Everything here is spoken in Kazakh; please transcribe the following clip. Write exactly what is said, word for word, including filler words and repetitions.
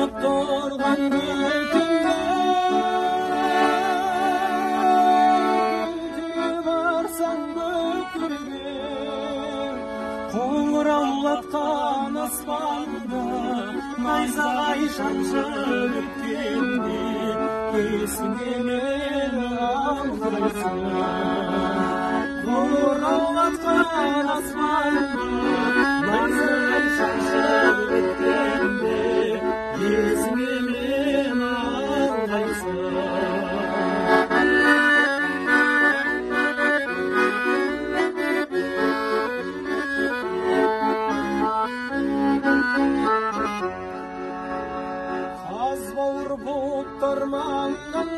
Жайнап тұрған бетіңде Өте барсаң бөктерге Қоңыраулатқан аспанда Найзағай шаншып өткенде Есіңе мені алғайсың Қоңыраулатқан аспанда Найзағай шаншып өткенде Есіңе мені алғайсың Қаз бауыр бұлттар маңнан